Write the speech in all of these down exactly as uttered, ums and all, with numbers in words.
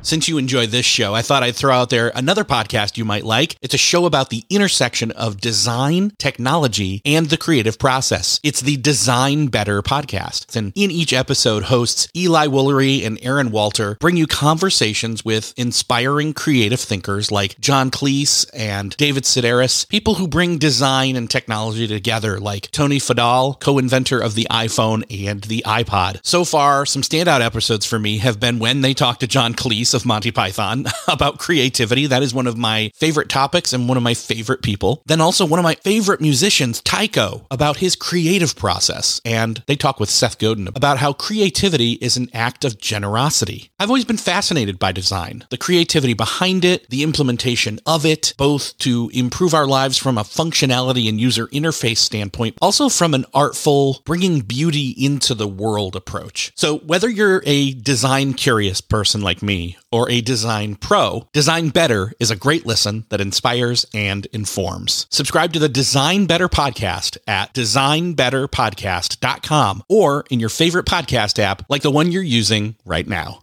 Since you enjoy this show, I thought I'd throw out there another podcast you might like. It's a show about the intersection of design, technology, and the creative process. It's the Design Better podcast. And in each episode, hosts Eli Woolery and Aaron Walter bring you conversations with inspiring creative thinkers like John Cleese and David Sedaris, people who bring design and technology together like Tony Fadal, co-inventor of the iPhone and the iPod. So far, some standout episodes for me have been when they talk to John Cleese of Monty Python about creativity. That is one of my favorite topics and one of my favorite people. Then also one of my favorite musicians, Tycho, about his creative process. And they talk with Seth Godin about how creativity is an act of generosity. I've always been fascinated by design, the creativity behind it, the implementation of it, both to improve our lives from a functionality and user interface standpoint, also from an artful, bringing beauty into the world approach. So whether you're a design curious person like me or a design pro, Design Better is a great listen that inspires and informs. Subscribe to the Design Better podcast at design better podcast dot com or in your favorite podcast app like the one you're using right now.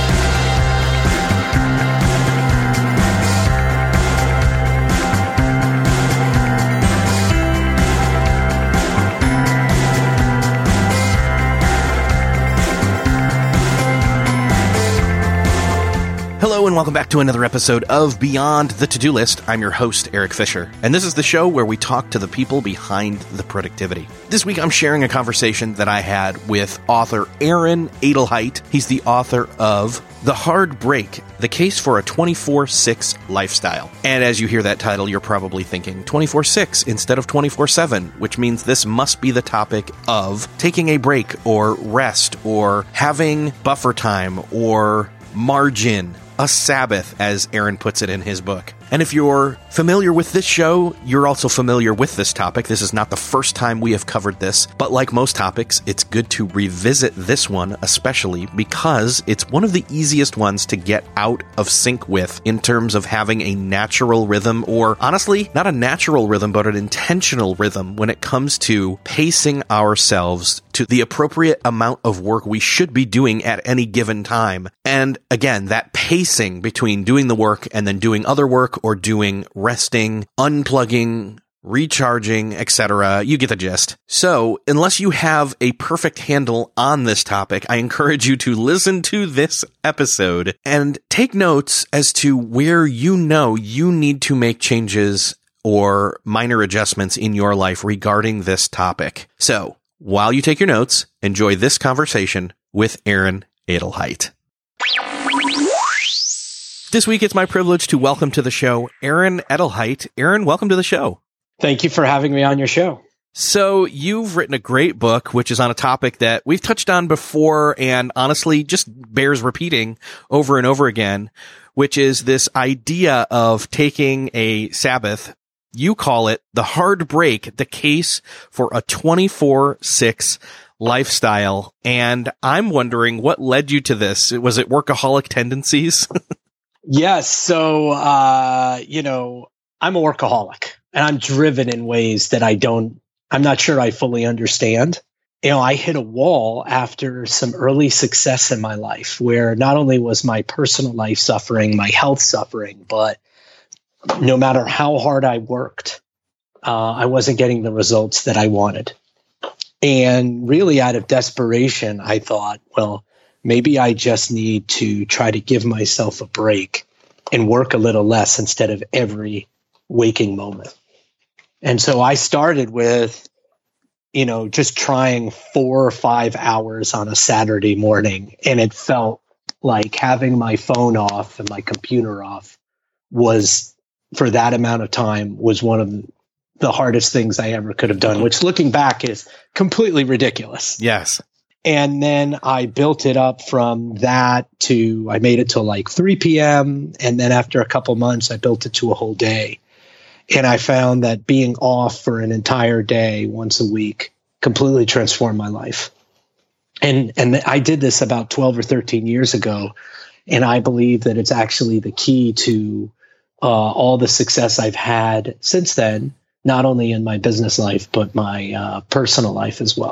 Hello and welcome back to another episode of Beyond the To-Do List. I'm your host, Eric Fisher, and this is the show where we talk to the people behind the productivity. This week I'm sharing a conversation that I had with author Aaron Adelheit. He's the author of The Hard Break, The Case for a twenty-four six Lifestyle. And as you hear that title, you're probably thinking twenty-four six instead of twenty-four seven, which means this must be the topic of taking a break or rest or having buffer time or margin. A Sabbath, as Aaron puts it in his book. And if you're familiar with this show, you're also familiar with this topic. This is not the first time we have covered this, but like most topics, it's good to revisit this one, especially because it's one of the easiest ones to get out of sync with in terms of having a natural rhythm, or honestly, not a natural rhythm, but an intentional rhythm when it comes to pacing ourselves to the appropriate amount of work we should be doing at any given time. And again, that pacing between doing the work and then doing other work or doing resting, unplugging, recharging, et cetera. You get the gist. So, unless you have a perfect handle on this topic, I encourage you to listen to this episode and take notes as to where you know you need to make changes or minor adjustments in your life regarding this topic. So, while you take your notes, enjoy this conversation with Aaron Adelheit. This week, it's my privilege to welcome to the show Aaron Adelheit. Aaron, welcome to the show. Thank you for having me on your show. So you've written a great book, which is on a topic that we've touched on before and honestly just bears repeating over and over again, which is this idea of taking a Sabbath. You call it The Hard Break, The Case for a twenty-four six Lifestyle. And I'm wondering what led you to this. Was it workaholic tendencies? Yes. So, uh, you know, I'm a workaholic and I'm driven in ways that I don't, I'm not sure I fully understand. You know, I hit a wall after some early success in my life where not only was my personal life suffering, my health suffering, but no matter how hard I worked, uh, I wasn't getting the results that I wanted. And really out of desperation, I thought, well, maybe I just need to try to give myself a break and work a little less instead of every waking moment. And so I started with, you know, just trying four or five hours on a Saturday morning. And it felt like having my phone off and my computer off was, for that amount of time, was one of the hardest things I ever could have done, which looking back is completely ridiculous. Yes. And then I built it up from that to, I made it till like three p.m. And then after a couple months, I built it to a whole day. And I found that being off for an entire day once a week completely transformed my life. And, and I did this about twelve or thirteen years ago. And I believe that it's actually the key to uh, all the success I've had since then, not only in my business life, but my uh, personal life as well.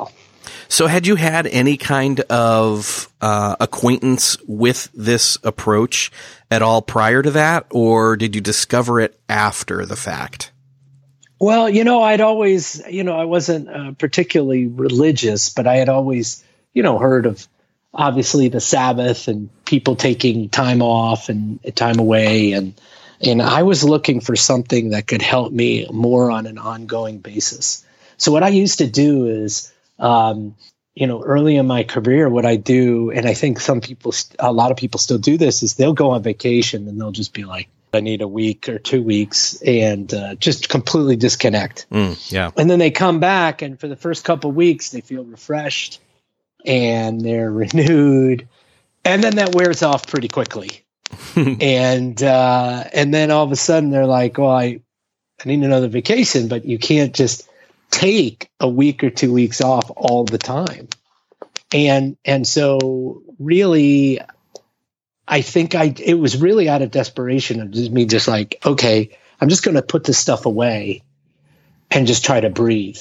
So had you had any kind of uh, acquaintance with this approach at all prior to that, or did you discover it after the fact? Well, you know, I'd always, you know, I wasn't uh, particularly religious, but I had always, you know, heard of obviously the Sabbath and people taking time off and time away. And, and I was looking for something that could help me more on an ongoing basis. So what I used to do is, um, you know, early in my career, what I do, and I think some people, a lot of people still do this, is they'll go on vacation and they'll just be like, I need a week or two weeks and uh, just completely disconnect. Mm, yeah. And then they come back, and for the first couple of weeks, they feel refreshed and they're renewed. And then that wears off pretty quickly. and uh, and then all of a sudden they're like, well, I, I need another vacation, but you can't just take a week or two weeks off all the time. And and so really, I think I it was really out of desperation of just me just like, okay, I'm just going to put this stuff away and just try to breathe.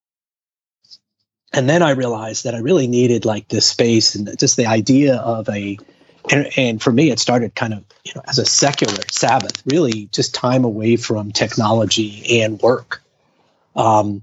And then I realized that I really needed like this space and just the idea of a, and, and for me, it started kind of, you know, as a secular Sabbath, really just time away from technology and work. Um,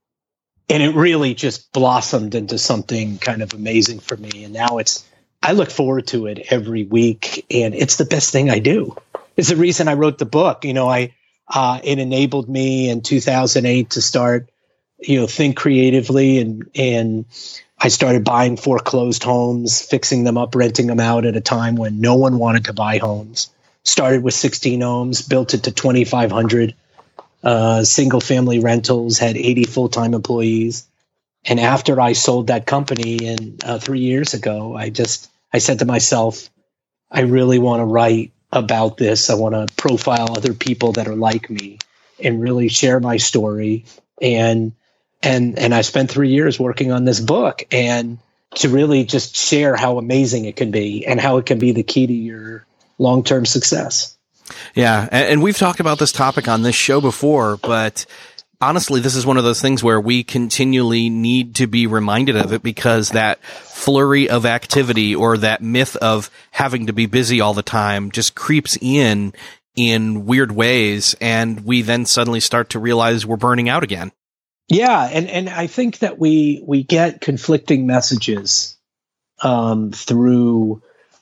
and it really just blossomed into something kind of amazing for me. And now it's, I look forward to it every week, and it's the best thing I do. It's the reason I wrote the book. You know, I uh, it enabled me in two thousand eight to start, you know, think creatively, and and I started buying foreclosed homes, fixing them up, renting them out at a time when no one wanted to buy homes. Started with sixteen homes, built it to twenty-five hundred uh, single family rentals, had eighty full-time employees. And after I sold that company in uh, three years ago, I just, I said to myself, I really want to write about this. I want to profile other people that are like me and really share my story. And, and, and I spent three years working on this book, and to really just share how amazing it can be and how it can be the key to your long-term success. Yeah. And we've talked about this topic on this show before, but honestly, this is one of those things where we continually need to be reminded of it, because that flurry of activity or that myth of having to be busy all the time just creeps in in weird ways. And we then suddenly start to realize we're burning out again. Yeah. And, and I think that we, we get conflicting messages um, through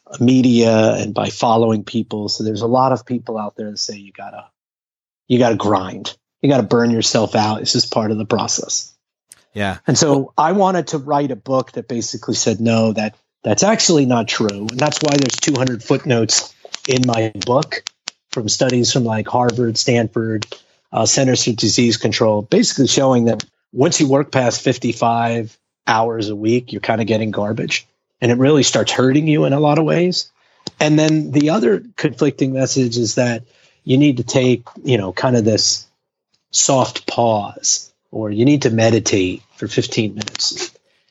media and by following people. So there's a lot of people out there that say you gotta, you gotta grind. You got to burn yourself out. It's just part of the process. Yeah. And so I wanted to write a book that basically said, no, that that's actually not true. And that's why there's two hundred footnotes in my book from studies from like Harvard, Stanford, uh, Centers for Disease Control, basically showing that once you work past fifty-five hours a week, you're kind of getting garbage, and it really starts hurting you in a lot of ways. And then the other conflicting message is that you need to take, you know, kind of this soft pause, or you need to meditate for fifteen minutes.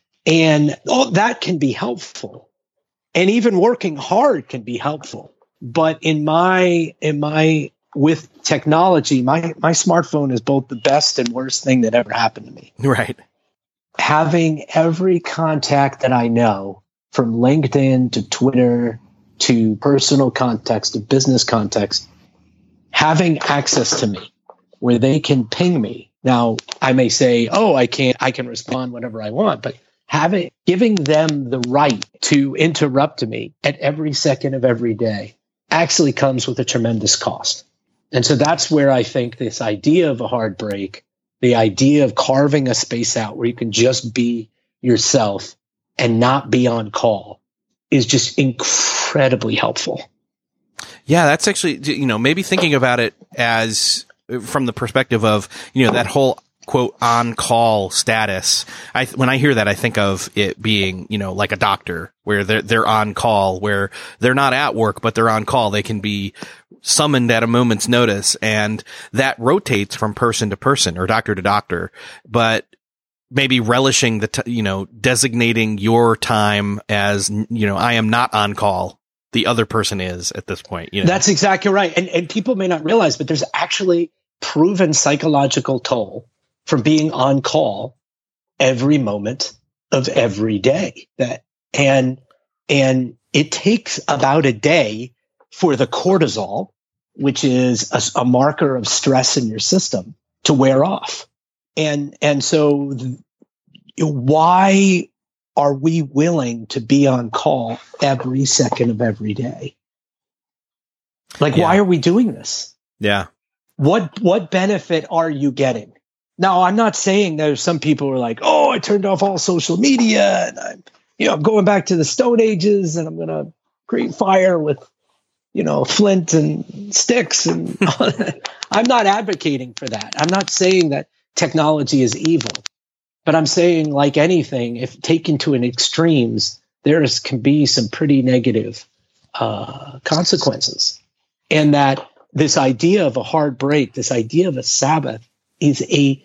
And all that can be helpful. And even working hard can be helpful. But in my, in my, with technology, my, my smartphone is both the best and worst thing that ever happened to me. Right. Having every contact that I know, from LinkedIn to Twitter to personal context to business context, having access to me, where they can ping me. Now, I may say, oh, I can't, I can respond whenever I want, but having, giving them the right to interrupt me at every second of every day actually comes with a tremendous cost. And so that's where I think this idea of a hard break, the idea of carving a space out where you can just be yourself and not be on call, is just incredibly helpful. Yeah, that's actually, you know, maybe thinking about it as from the perspective of, you know, that whole quote on call status. I, when I hear that, I think of it being, you know, like a doctor where they're, they're on call, where they're not at work, but they're on call. They can be summoned at a moment's notice, and that rotates from person to person or doctor to doctor, but maybe relishing the, t- you know, designating your time as, you know, I am not on call. The other person is at this point. You know? That's exactly right. And, and people may not realize, but there's actually proven psychological toll from being on call every moment of every day. That and and it takes about a day for the cortisol, which is a, a marker of stress in your system, to wear off. And and so th- why are we willing to be on call every second of every day? Like, yeah. Why are we doing this? Yeah. What what benefit are you getting? Now, I'm not saying there's some people who are like, oh, I turned off all social media and I'm, you know, I'm going back to the Stone Ages and I'm going to create fire with, you know, flint and sticks. And I'm not advocating for that. I'm not saying that technology is evil, but I'm saying, like anything, if taken to an extremes, there is, can be some pretty negative uh, consequences. And that this idea of a hard break, this idea of a Sabbath, is a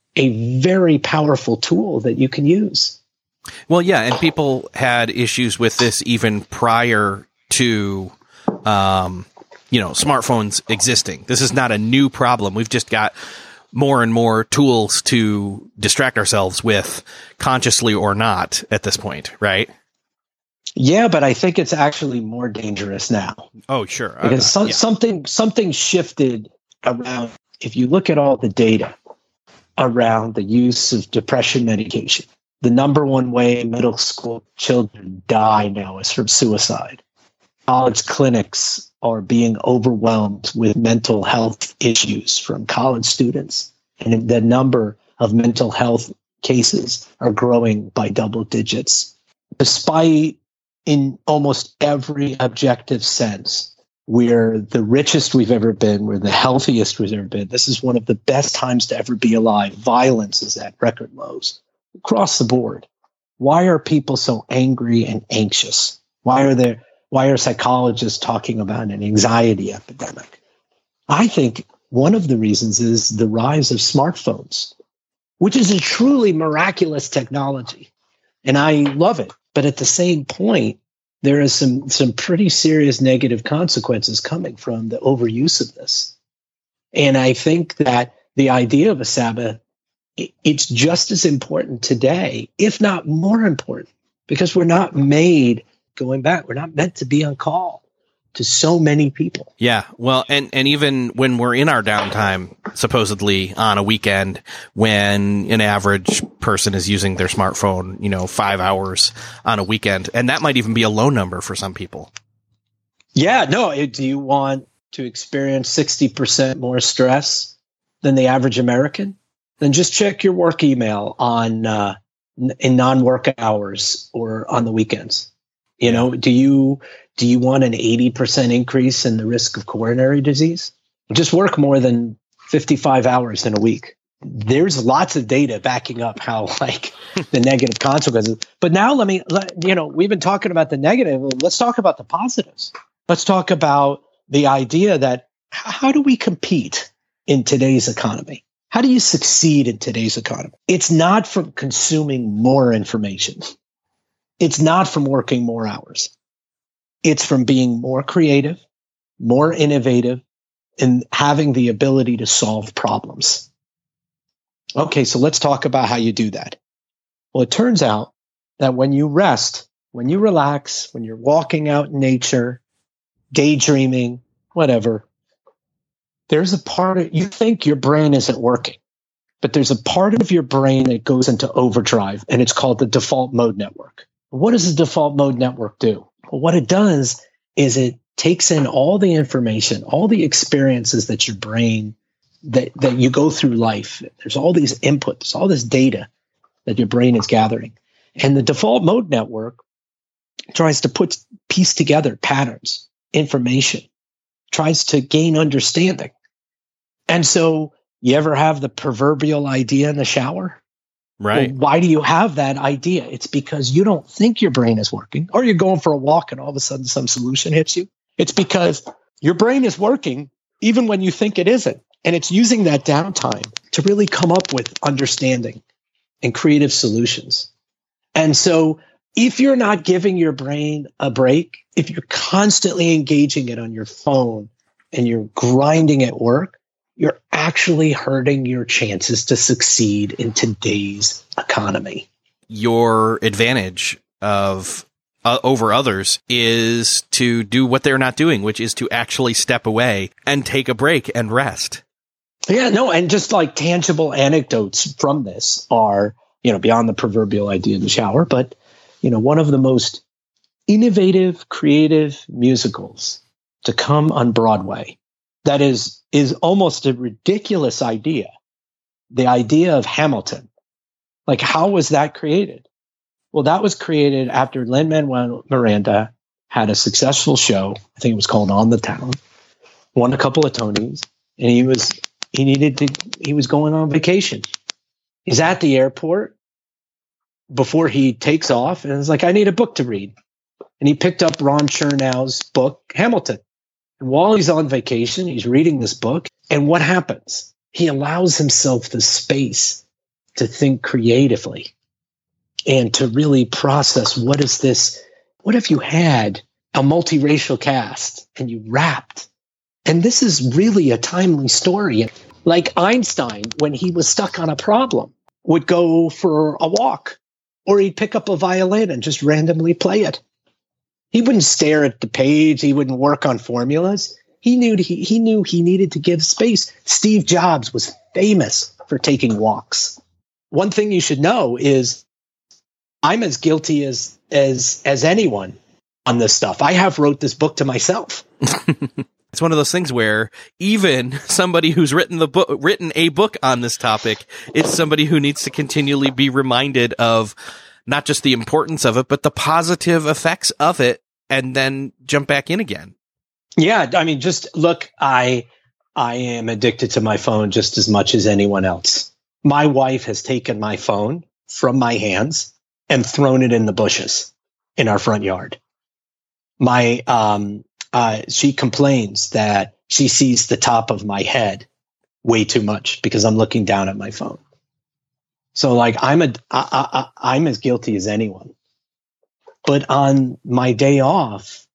a very powerful tool that you can use. Well, yeah, and people had issues with this even prior to, um, you know, smartphones existing. This is not a new problem. We've just got more and more tools to distract ourselves with, consciously or not, at this point, right? Yeah, but I think it's actually more dangerous now. Oh, sure. Because okay. some, yeah. something something shifted around. If you look at all the data around the use of depression medication, the number one way middle school children die now is from suicide. College clinics are being overwhelmed with mental health issues from college students. And the number of mental health cases are growing by double digits. Despite, in almost every objective sense, we're the richest we've ever been. We're the healthiest we've ever been. This is one of the best times to ever be alive. Violence is at record lows across the board. Why are people so angry and anxious? Why are there, why are psychologists talking about an anxiety epidemic? I think one of the reasons is the rise of smartphones, which is a truly miraculous technology. And I love it. But at the same point, there is some some pretty serious negative consequences coming from the overuse of this. And I think that the idea of a Sabbath, it's just as important today, if not more important, because we're not made, going back, we're not meant to be on call to so many people. Yeah. Well, and, and even when we're in our downtime, supposedly on a weekend, when an average person is using their smartphone, you know, five hours on a weekend, and that might even be a low number for some people. Yeah. No. It, do you want to experience sixty percent more stress than the average American? Then just check your work email on, uh, in non-work hours or on the weekends. You know, do you, do you want an eighty percent increase in the risk of coronary disease? Just work more than fifty-five hours in a week. There's lots of data backing up how, like, the negative consequences. But now let me, let, you know, we've been talking about the negative. Let's talk about the positives. Let's talk about the idea that how do we compete in today's economy? How do you succeed in today's economy? It's not from consuming more information. It's not from working more hours. It's from being more creative, more innovative, and having the ability to solve problems. Okay, so let's talk about how you do that. Well, it turns out that when you rest, when you relax, when you're walking out in nature, daydreaming, whatever, there's a part of, you think your brain isn't working, but there's a part of your brain that goes into overdrive, and it's called the default mode network. What does the default mode network do? Well, what it does is it takes in all the information, all the experiences that your brain, that, that you go through life. There's all these inputs, all this data that your brain is gathering. And the default mode network tries to put, piece together patterns, information, tries to gain understanding. And so you ever have the proverbial idea in the shower? Right. Well, why do you have that idea? It's because you don't think your brain is working, or you're going for a walk and all of a sudden some solution hits you. It's because your brain is working even when you think it isn't. And it's using that downtime to really come up with understanding and creative solutions. And so if you're not giving your brain a break, if you're constantly engaging it on your phone and you're grinding at work, you're actually hurting your chances to succeed in today's economy. your advantage of uh, over others is to do what they're not doing, which is to actually step away and take a break and rest. Yeah, no, and just like tangible anecdotes from this are, you know, beyond the proverbial idea in the shower, but, you know, one of the most innovative, creative musicals to come on Broadway that is is almost a ridiculous idea. The idea of Hamilton. Like, how was that created? Well, that was created after Lin-Manuel Miranda had a successful show. I think it was called On the Town, won a couple of Tonys, and he was he needed to he was going on vacation. He's at the airport before he takes off, and it's like, I need a book to read. And he picked up Ron Chernow's book, Hamilton. And while he's on vacation, he's reading this book. And what happens? He allows himself the space to think creatively and to really process, what is this? What if you had a multiracial cast and you rapped? And this is really a timely story. Like Einstein, when he was stuck on a problem, would go for a walk, or he'd pick up a violin and just randomly play it. He wouldn't stare at the page. He wouldn't work on formulas. He knew he, he knew he needed to give space. Steve Jobs was famous for taking walks. One thing you should know is I'm as guilty as as as anyone on this stuff. I have wrote this book to myself. It's one of those things where even somebody who's written the book, written a book on this topic, it's somebody who needs to continually be reminded of not just the importance of it, but the positive effects of it, and then jump back in again. Yeah, I mean, just look, I I am addicted to my phone just as much as anyone else. My wife has taken my phone from my hands and thrown it in the bushes in our front yard. My um uh she complains that she sees the top of my head way too much because I'm looking down at my phone. So like I'm a I, I, I'm as guilty as anyone. But on my day off,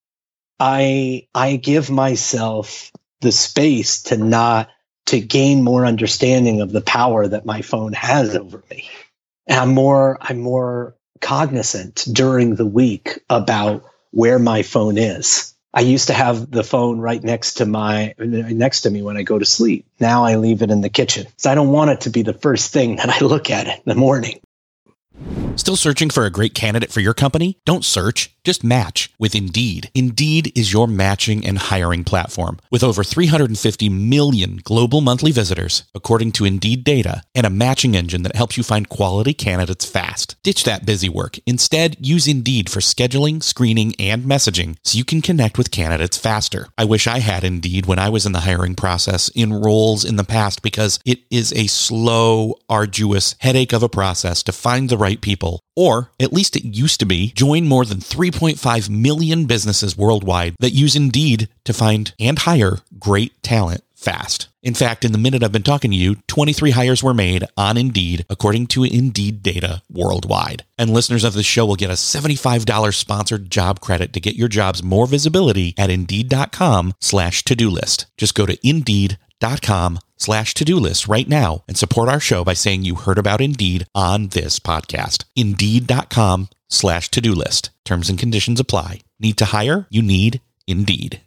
I I give myself the space to not to gain more understanding of the power that my phone has over me. And I'm more I'm more cognizant during the week about where my phone is. I used to have the phone right next to my next to me when I go to sleep. Now I leave it in the kitchen. So I don't want it to be the first thing that I look at in the morning. Still searching for a great candidate for your company? Don't search, just match with Indeed. Indeed is your matching and hiring platform with over three hundred fifty million global monthly visitors, according to Indeed data, and a matching engine that helps you find quality candidates fast. Ditch that busy work. Instead, use Indeed for scheduling, screening, and messaging so you can connect with candidates faster. I wish I had Indeed when I was in the hiring process in roles in the past, because it is a slow, arduous headache of a process to find the right people. Or, at least it used to be. Join more than three point five million businesses worldwide that use Indeed to find and hire great talent fast. In fact, in the minute I've been talking to you, twenty-three hires were made on Indeed, according to Indeed data worldwide. And listeners of the show will get a seventy-five dollars sponsored job credit to get your jobs more visibility at Indeed.com slash to-do list. Just go to Indeed.com slash to-do list right now and support our show by saying you heard about Indeed on this podcast. Indeed.com slash to-do list. Terms and conditions apply. Need to hire? You need Indeed.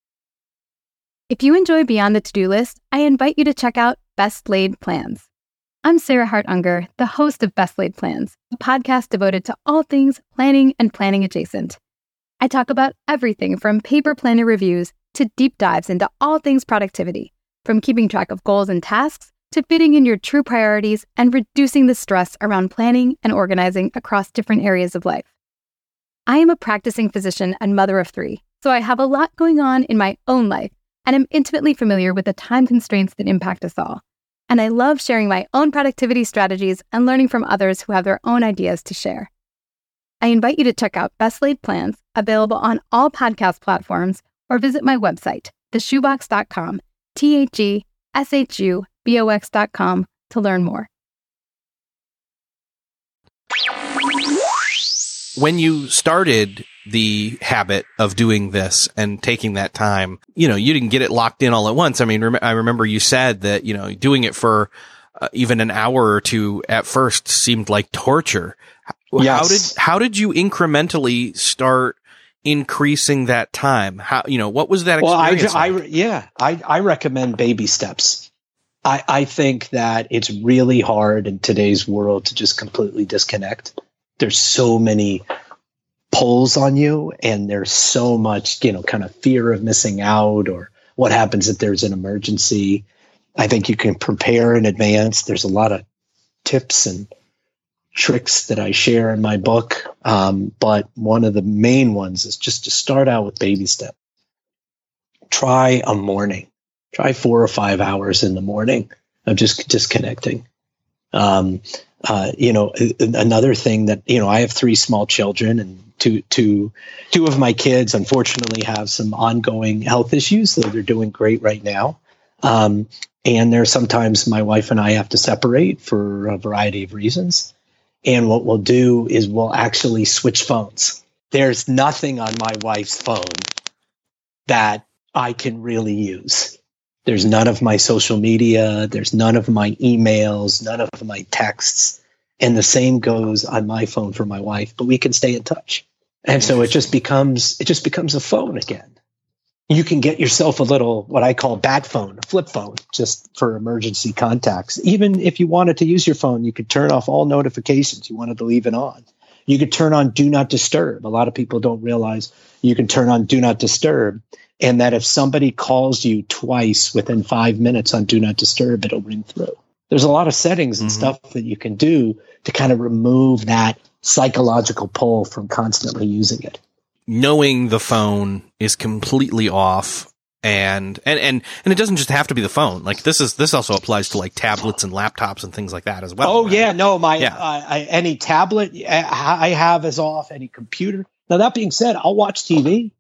If you enjoy Beyond the To-Do List, I invite you to check out Best Laid Plans. I'm Sarah Hart Unger, the host of Best Laid Plans, a podcast devoted to all things planning and planning adjacent. I talk about everything from paper planner reviews to deep dives into all things productivity, from keeping track of goals and tasks to fitting in your true priorities and reducing the stress around planning and organizing across different areas of life. I am a practicing physician and mother of three, so I have a lot going on in my own life and am intimately familiar with the time constraints that impact us all. And I love sharing my own productivity strategies and learning from others who have their own ideas to share. I invite you to check out Best Laid Plans, available on all podcast platforms, or visit my website, the shoebox dot com, T H E S H U B O X dot com, to learn more. When you started the habit of doing this and taking that time, you know, you didn't get it locked in all at once. I mean, rem- I remember you said that, you know, doing it for uh, even an hour or two at first seemed like torture. Yes. How did how did you incrementally start increasing that time? How, you know, what was that experience? Well, I, like? I yeah, I, I recommend baby steps. I, I think that it's really hard in today's world to just completely disconnect. There's so many pulls on you, and there's so much, you know, kind of fear of missing out, or what happens if there's an emergency. I think you can prepare in advance. There's a lot of tips and tricks that I share in my book. Um, but one of the main ones is just to start out with baby steps. Try a morning. Try four or five hours in the morning of just disconnecting. Um, uh, you know, another thing that, you know, I have three small children, and two, two, two of my kids, unfortunately, have some ongoing health issues, though they're doing great right now. Um, and there's sometimes my wife and I have to separate for a variety of reasons. And what we'll do is we'll actually switch phones. There's nothing on my wife's phone that I can really use. There's none of my social media. There's none of my emails, none of my texts. And the same goes on my phone for my wife, but we can stay in touch. And so it just becomes, it just becomes a phone again. You can get yourself a little, what I call bat phone, a flip phone, just for emergency contacts. Even if you wanted to use your phone, you could turn off all notifications. You wanted to leave it on. You could turn on Do Not Disturb. A lot of people don't realize you can turn on Do Not Disturb, and that if somebody calls you twice within five minutes on Do Not Disturb, it'll ring through. There's a lot of settings and mm-hmm. stuff that you can do to kind of remove that psychological pull from constantly using it. Knowing the phone is completely off, and, and, and, and it doesn't just have to be the phone. Like this is, this also applies to like tablets and laptops and things like that as well. Oh right? yeah. No, my, yeah. uh, I, any tablet I have is off, any computer. Now that being said, I'll watch T V,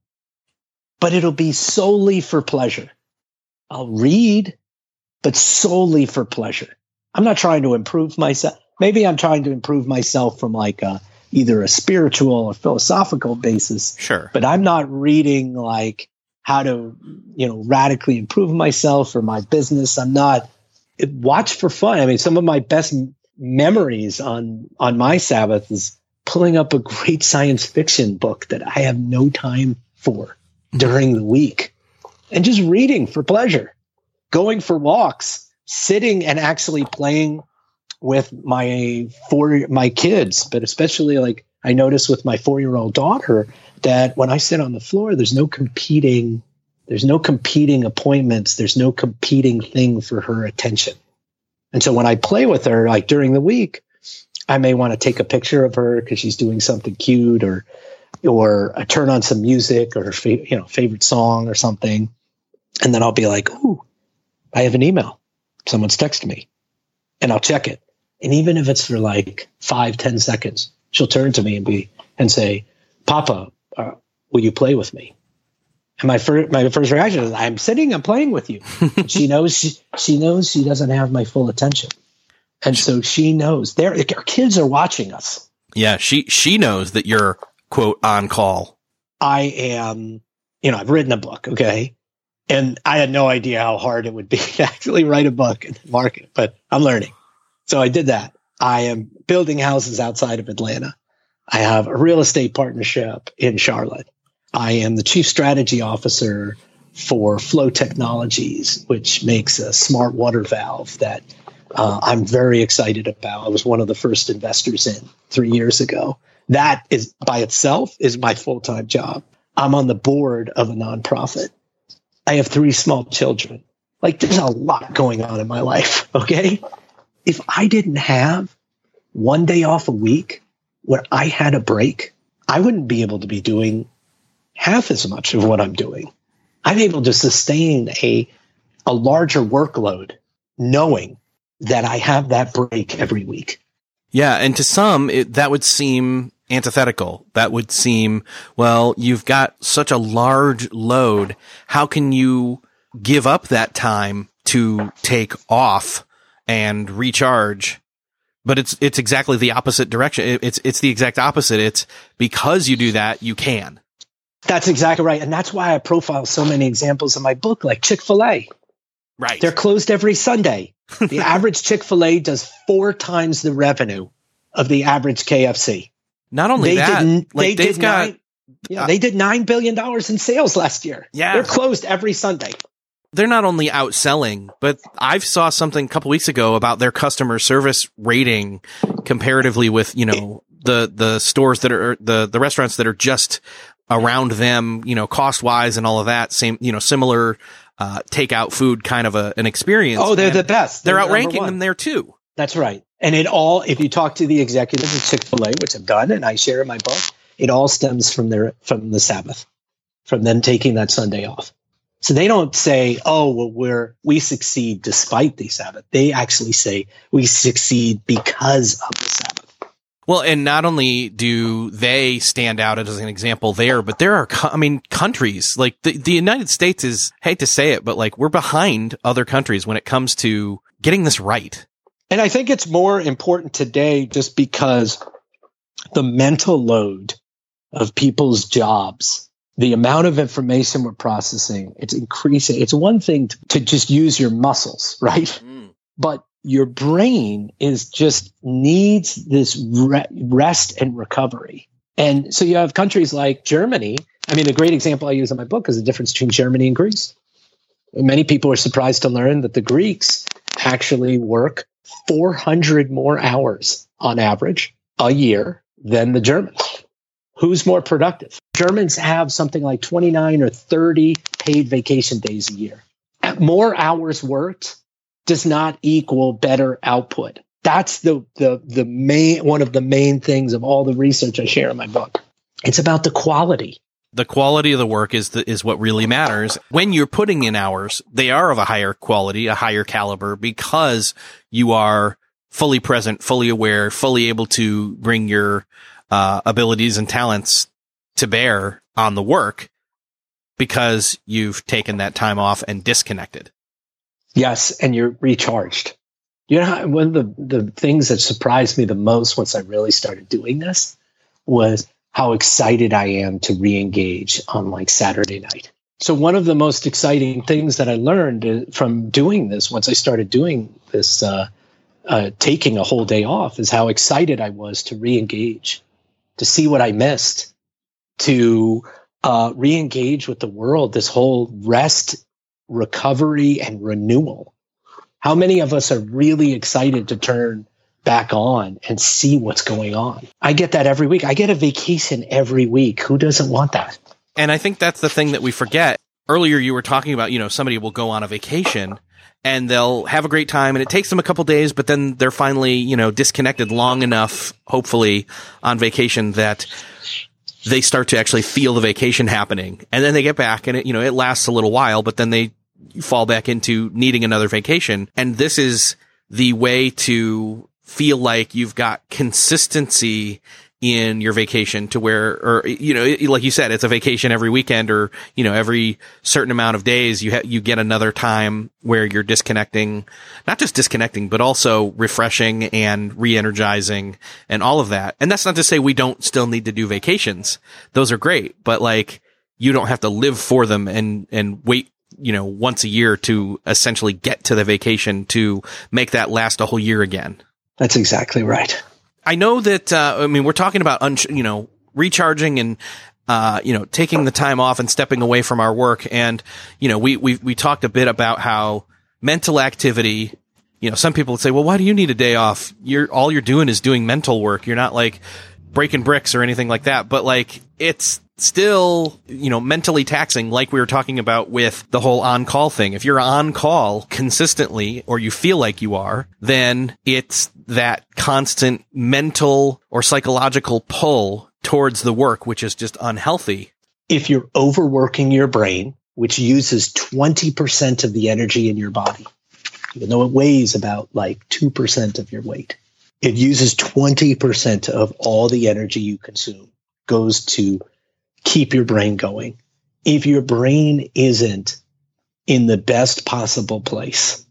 but it'll be solely for pleasure. I'll read, but solely for pleasure. I'm not trying to improve myself. Maybe I'm trying to improve myself from like a, either a spiritual or philosophical basis. Sure. But I'm not reading like how to, you know, radically improve myself or my business. I'm not watch for fun. I mean, some of my best m- memories on, on my Sabbath is pulling up a great science fiction book that I have no time for during the week and just reading for pleasure, going for walks, sitting and actually playing with my four, my kids, but especially like I notice with my four-year-old daughter that when I sit on the floor, there's no competing, there's no competing appointments. There's no competing thing for her attention. And so when I play with her, like during the week, I may want to take a picture of her because she's doing something cute, or, or I turn on some music or her fa- you know, favorite song or something. And then I'll be like, ooh, I have an email. Someone's texted me, and I'll check it. And even if it's for like five, ten seconds, she'll turn to me and be and say, "Papa, uh, will you play with me?" And my first my first reaction is, "I'm sitting, I'm playing with you." she knows she, she knows she doesn't have my full attention, and so she knows. There, our kids are watching us. Yeah, she she knows that you're quote on call. I am, you know, I've written a book, okay, and I had no idea how hard it would be to actually write a book and market it, but I'm learning. So I did that. I am building houses outside of Atlanta. I have a real estate partnership in Charlotte. I am the chief strategy officer for Flow Technologies, which makes a smart water valve that uh, I'm very excited about. I was one of the first investors in three years ago. That is by itself is my full-time job. I'm on the board of a nonprofit. I have three small children. Like there's a lot going on in my life. Okay. If I didn't have one day off a week where I had a break, I wouldn't be able to be doing half as much of what I'm doing. I'm able to sustain a, a larger workload knowing that I have that break every week. Yeah. And to some, it, that would seem antithetical. That would seem, well, you've got such a large load. How can you give up that time to take off and recharge? But it's, it's exactly the opposite direction. It, it's, it's the exact opposite. It's because you do that, you can. That's exactly right. And that's why I profile so many examples in my book, like Chick-fil-A. Right. They're closed every Sunday. The average Chick-fil-A does four times the revenue of the average K F C. Not only they that, did, like they they've did got, nine, yeah, uh, they did nine billion dollars in sales last year. Yeah. They're closed every Sunday. They're not only outselling, but I saw something a couple weeks ago about their customer service rating comparatively with, you know, the, the stores that are, the, the restaurants that are just around them, you know, cost wise and all of that, same, you know, similar, uh, takeout food kind of a, an experience. Oh, they're and the best. They're, they're outranking them there too. That's right. And it all, if you talk to the executives of Chick-fil-A, which I've done and I share in my book, it all stems from their, from the Sabbath, from them taking that Sunday off. So they don't say, oh, well, we're, we succeed despite the Sabbath. They actually say we succeed because of the Sabbath. Well, and not only do they stand out as an example there, but there are, I mean, countries like the, the United States is, I hate to say it, but like we're behind other countries when it comes to getting this right. And I think it's more important today just because the mental load of people's jobs, the amount of information we're processing, it's increasing. It's one thing to, to just use your muscles, right? Mm. But your brain is just needs this re- rest and recovery. And so you have countries like Germany. I mean, a great example I use in my book is the difference between Germany and Greece. Many people are surprised to learn that the Greeks actually work four hundred more hours on average a year than the Germans. Who's more productive? Germans have something like twenty-nine or thirty paid vacation days a year. More hours worked does not equal better output. That's the, the, the main, one of the main things of all the research I share in my book. It's about the quality. The quality of the work is the, is what really matters. When you're putting in hours, they are of a higher quality, a higher caliber, because you are fully present, fully aware, fully able to bring your uh, abilities and talents to bear on the work because you've taken that time off and disconnected. Yes, and you're recharged. You know, one of the, the things that surprised me the most once I really started doing this was how excited I am to re-engage on like Saturday night. So one of the most exciting things that I learned from doing this, once I started doing this, uh, uh, taking a whole day off, is how excited I was to re-engage, to see what I missed, to uh, re-engage with the world, this whole rest, recovery, and renewal. How many of us are really excited to turn back on and see what's going on? I get that every week. I get a vacation every week. Who doesn't want that? And I think that's the thing that we forget. Earlier, you were talking about, you know, somebody will go on a vacation and they'll have a great time and it takes them a couple days, but then they're finally, you know, disconnected long enough, hopefully on vacation, that they start to actually feel the vacation happening. And then they get back and it, you know, it lasts a little while, but then they fall back into needing another vacation. And this is the way to feel like you've got consistency in your vacation, to where, or, you know, like you said, it's a vacation every weekend, or, you know, every certain amount of days you ha- you get another time where you're disconnecting, not just disconnecting, but also refreshing and re-energizing and all of that. And that's not to say we don't still need to do vacations. Those are great, but like, you don't have to live for them and, and wait, you know, once a year to essentially get to the vacation to make that last a whole year again. That's exactly right. I know that, uh, I mean, we're talking about, un- you know, recharging and, uh, you know, taking the time off and stepping away from our work. And, you know, we, we, we talked a bit about how mental activity, you know, some people would say, well, why do you need a day off? You're, all you're doing is doing mental work. You're not like breaking bricks or anything like that. But like, it's still, you know, mentally taxing, like we were talking about with the whole on-call thing. If you're on call consistently, or you feel like you are, then it's that constant mental or psychological pull towards the work, which is just unhealthy. If you're overworking your brain, which uses twenty percent of the energy in your body, even though it weighs about like two percent of your weight, it uses twenty percent of all the energy you consume, goes to keep your brain going. If your brain isn't in the best possible place,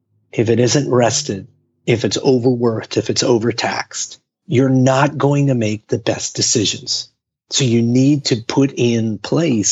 if it isn't rested, if it's overworked, if it's overtaxed, you're not going to make the best decisions. So you need to put in place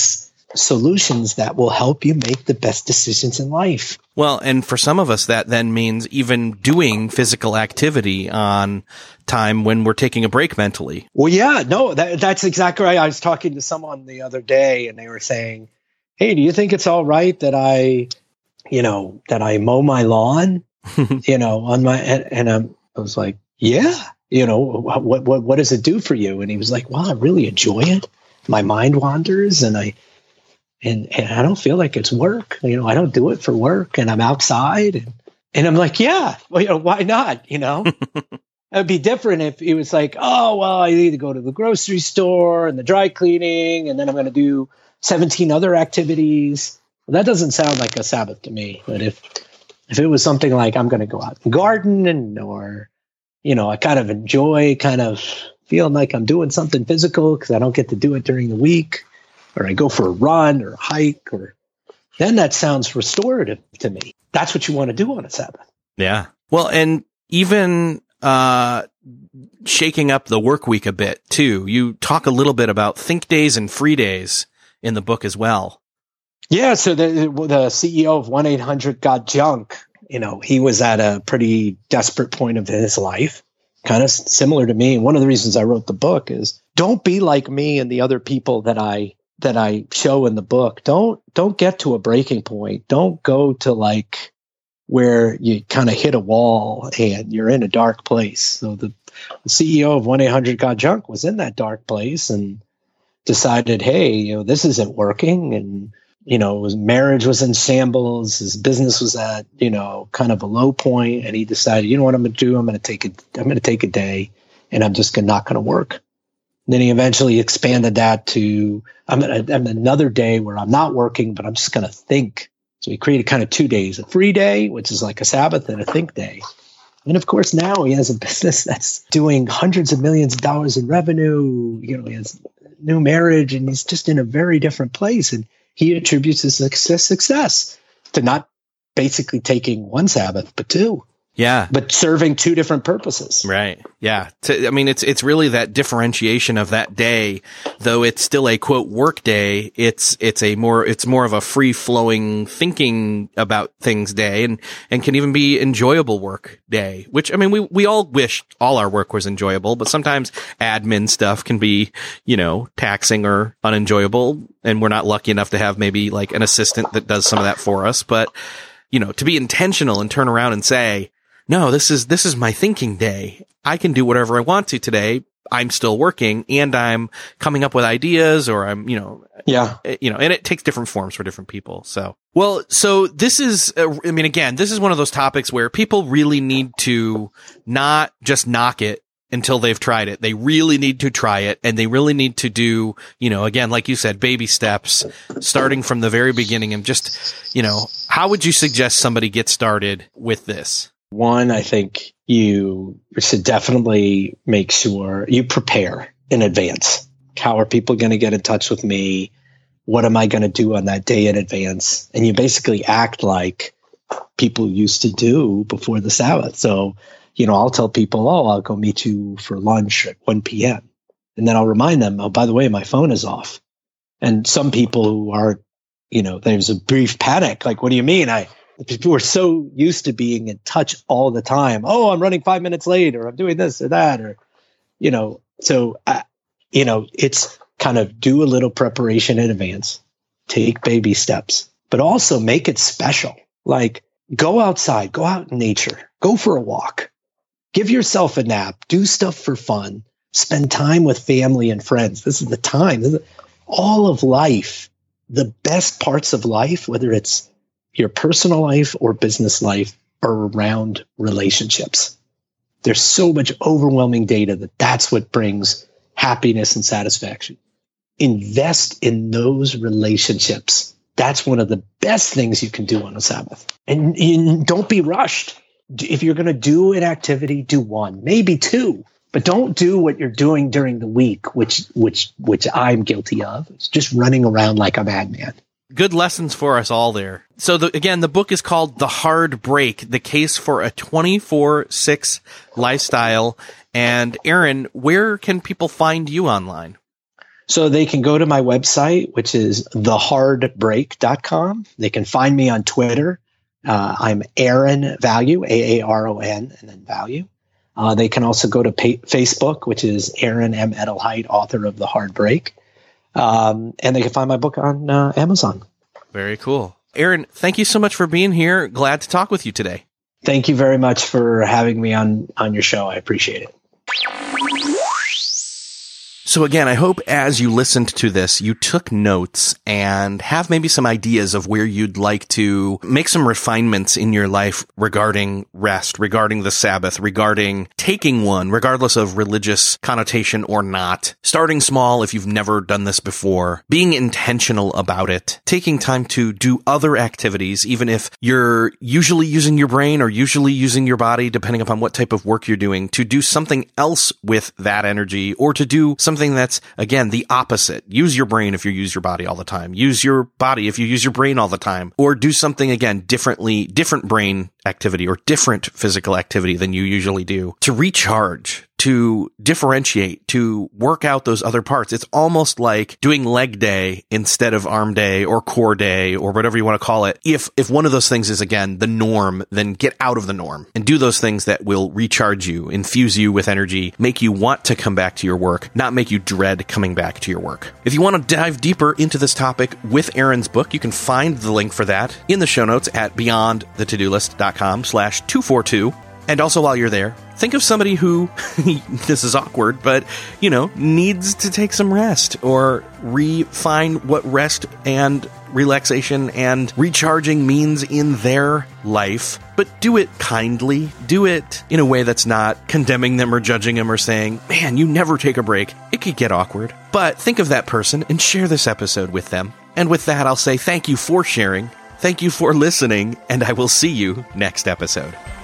solutions that will help you make the best decisions in life. Well, and for some of us, that then means even doing physical activity on time when we're taking a break mentally. Well, yeah, no, that, that's exactly right. I was talking to someone the other day and they were saying, hey, do you think it's all right that I, you know, that I mow my lawn, you know, on my, and, and um, I was like, yeah, you know, what, what, what does it do for you? And he was like, well, I really enjoy it. My mind wanders and I, and, and I don't feel like it's work. You know, I don't do it for work and I'm outside and, and I'm like, yeah, well, you know, why not? You know, it would be different if it was like, oh, well, I need to go to the grocery store and the dry cleaning, and then I'm going to do seventeen other activities. Well, that doesn't sound like a Sabbath to me. But if, if it was something like I'm going to go out and garden and, or, you know, I kind of enjoy kind of feeling like I'm doing something physical because I don't get to do it during the week, or I go for a run or a hike, or then that sounds restorative to me. That's what you want to do on a Sabbath. Yeah. Well, and even uh, shaking up the work week a bit too. You talk a little bit about think days and free days in the book as well. Yeah. So the, the C E O of one eight hundred got junk. You know, he was at a pretty desperate point of his life, kind of similar to me. And one of the reasons I wrote the book is don't be like me and the other people that I that I show in the book. Don't don't get to a breaking point. Don't go to like where you kind of hit a wall and you're in a dark place. So the, the C E O of one eight hundred got junk was in that dark place and decided, hey, you know, this isn't working. And, you know, his marriage was in shambles. His business was at, you know, kind of a low point. And he decided, you know what I'm going to do? I'm going to take it. I'm going to take a day and I'm just not going to work. And then he eventually expanded that to, I'm going to, I'm another day where I'm not working, but I'm just going to think. So he created kind of two days, a free day, which is like a Sabbath, and a think day. And of course, now he has a business that's doing hundreds of millions of dollars in revenue. You know, he has a new marriage and he's just in a very different place. And he attributes his success, success to not basically taking one Sabbath, but two. Yeah. But serving two different purposes. Right. Yeah. To, I mean, it's, it's really that differentiation of that day, though it's still a quote work day. It's, it's a more, it's more of a free flowing thinking about things day, and, and can even be enjoyable work day, which, I mean, we, we all wish all our work was enjoyable, but sometimes admin stuff can be, you know, taxing or unenjoyable. And we're not lucky enough to have maybe like an assistant that does some of that for us. But, you know, to be intentional and turn around and say, no, this is, this is my thinking day. I can do whatever I want to today. I'm still working and I'm coming up with ideas, or I'm, you know, yeah, you know, and it takes different forms for different people. So, well, so this is, uh, I mean, again, this is one of those topics where people really need to not just knock it until they've tried it. They really need to try it, and they really need to do, you know, again, like you said, baby steps, starting from the very beginning. And just, you know, how would you suggest somebody get started with this? One, I think you should definitely make sure you prepare in advance. How are people going to get in touch with me? What am I going to do on that day in advance? And you basically act like people used to do before the Sabbath. So, you know, I'll tell people, oh, I'll go meet you for lunch at one p.m. And then I'll remind them, oh, by the way, my phone is off. And some people who are, you know, there's a brief panic. Like, what do you mean? I, People are so used to being in touch all the time. Oh, I'm running five minutes late, or I'm doing this or that, or, you know, so, uh, you know, it's kind of do a little preparation in advance, take baby steps, but also make it special. Like go outside, go out in nature, go for a walk, give yourself a nap, do stuff for fun, spend time with family and friends. This is the time. This is all of life, the best parts of life, whether it's your personal life or business life, are around relationships. There's so much overwhelming data that that's what brings happiness and satisfaction. Invest in those relationships. That's one of the best things you can do on a Sabbath. And, and don't be rushed. If you're going to do an activity, do one, maybe two, but don't do what you're doing during the week, which which which I'm guilty of. It's just running around like a madman. Good lessons for us all there. So the, again, the book is called The Hard Break, The Case for a twenty-four six Lifestyle. And Aaron, where can people find you online? So they can go to my website, which is the hard break dot com. They can find me on Twitter. Uh, I'm Aaron Value, A A R O N, and then Value. Uh, they can also go to pa- Facebook, which is Aaron M. Edelheit, author of The Hard Break. Um, and they can find my book on uh, Amazon. Very cool. Aaron, thank you so much for being here. Glad to talk with you today. Thank you very much for having me on, on your show. I appreciate it. So again, I hope as you listened to this, you took notes and have maybe some ideas of where you'd like to make some refinements in your life regarding rest, regarding the Sabbath, regarding taking one, regardless of religious connotation or not. Starting small if you've never done this before, being intentional about it, taking time to do other activities, even if you're usually using your brain or usually using your body, depending upon what type of work you're doing, to do something else with that energy or to do something Something that's, again, the opposite. Use your brain if you use your body all the time. Use your body if you use your brain all the time. Or do something, again, differently, different brain activity or different physical activity than you usually do to recharge, to differentiate, to work out those other parts. It's almost like doing leg day instead of arm day or core day or whatever you want to call it. If, if one of those things is, again, the norm, then get out of the norm and do those things that will recharge you, infuse you with energy, make you want to come back to your work, not make you dread coming back to your work. If you want to dive deeper into this topic with Aaron's book, you can find the link for that in the show notes at beyond the to do list dot com slash two forty-two. And also while you're there, think of somebody who, this is awkward, but, you know, needs to take some rest or refine what rest and relaxation and recharging means in their life. But do it kindly. Do it in a way that's not condemning them or judging them or saying, man, you never take a break. It could get awkward. But think of that person and share this episode with them. And with that, I'll say thank you for sharing. Thank you for listening, and I will see you next episode.